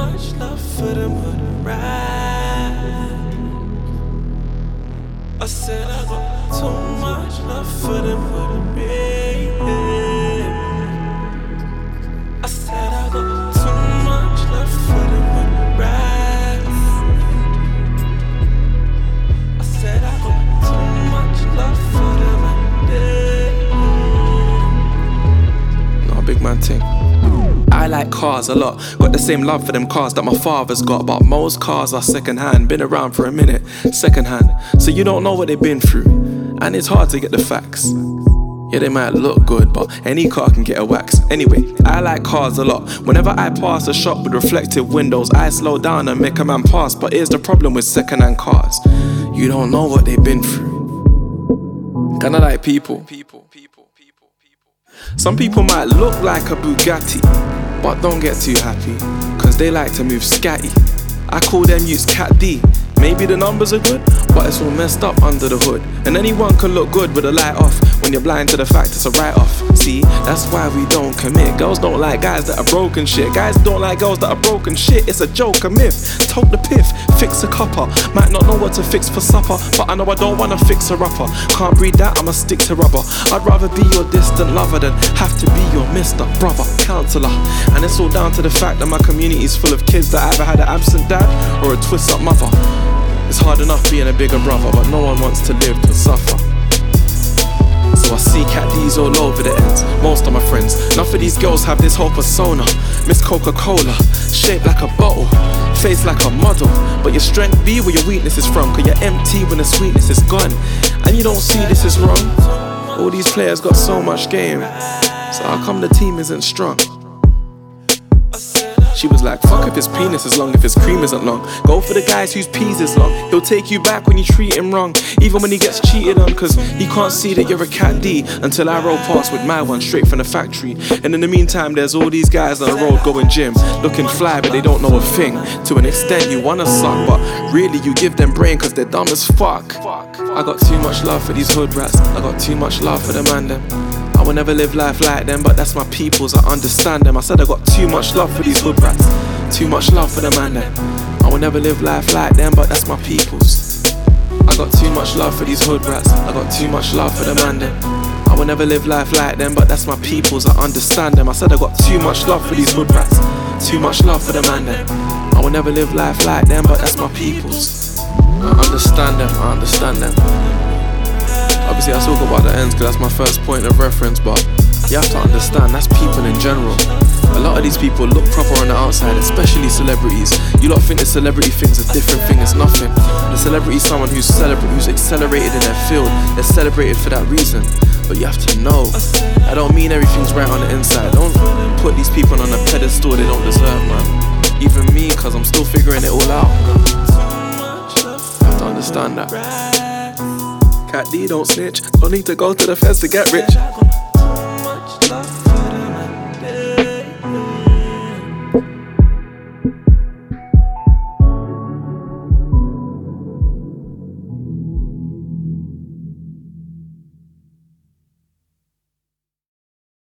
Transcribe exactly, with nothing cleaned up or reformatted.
much love for them hood rats. I said I got too much love for them hood baby. I said I got too much love for them hood rats. I said I got too much love for them baby. No, big man thing. I like cars a lot, got the same love for them cars that my father's got. But most cars are second hand, been around for a minute, second hand. So you don't know what they've been through, and it's hard to get the facts. Yeah, they might look good, but any car can get a wax. Anyway, I like cars a lot. Whenever I pass a shop with reflective windows, I slow down and make a man pass. But here's the problem with second hand cars: you don't know what they've been through. Kinda like people. Some people might look like a Bugatti, but don't get too happy, cause they like to move scatty. I call them use Cat D. Maybe the numbers are good, but it's all messed up under the hood. And anyone can look good with a light off when you're blind to the fact it's a write-off. See, that's why we don't commit. Girls don't like guys that are broken shit. Guys don't like girls that are broken shit. It's a joke, a myth. Tote the piff, fix a copper. Might not know what to fix for supper, but I know I don't wanna fix a rapper. Can't breed that, I'ma stick to rubber. I'd rather be your distant lover than have to be your Mister Brother, counselor. And it's all down to the fact that my community's full of kids that either had an absent dad or a twist-up mother. It's hard enough being a bigger brother, but no one wants to live to suffer. So I see Cat D's all over the ends, most of my friends. Enough of these girls have this whole persona. Miss Coca-Cola, shaped like a bottle, face like a model. But your strength be where your weakness is from, cause you're empty when the sweetness is gone. And you don't see this is wrong. All these players got so much game, so how come the team isn't strong? She was like, fuck if his penis is long, if his cream isn't long. Go for the guys whose peas is long. He'll take you back when you treat him wrong, even when he gets cheated on, cause he can't see that you're a Cat D until I roll past with my one straight from the factory. And in the meantime, there's all these guys on the road going gym, looking fly but they don't know a thing. To an extent you wanna suck, but really you give them brain cause they're dumb as fuck. I got too much love for these hood rats, I got too much love for the man them. I will never live life like them, but that's my peoples, I understand them. I said I got too much love for these hood rats, too much love for the man them. I will never live life like them, but that's my peoples. I got too much love for these hood rats, I got too much love for the man them. I will never live life like them, but that's my peoples, I understand them. I said I got too much love for these hood rats, too much love for the man them. I will never live life like them, but that's my peoples. I understand them, I understand them. Obviously I talk about the ends cause that's my first point of reference, but you have to understand that's people in general. A lot of these people look proper on the outside, especially celebrities. You lot think the celebrity thing's a different thing, it's nothing. The celebrity is someone who's celebrate, who's accelerated in their field. They're celebrated for that reason. But you have to know, I don't mean everything's right on the inside. Don't put these people on a pedestal they don't deserve, man. Even me, cause I'm still figuring it all out. You have to understand that. Cat D don't snitch, don't need to go to the feds to get rich.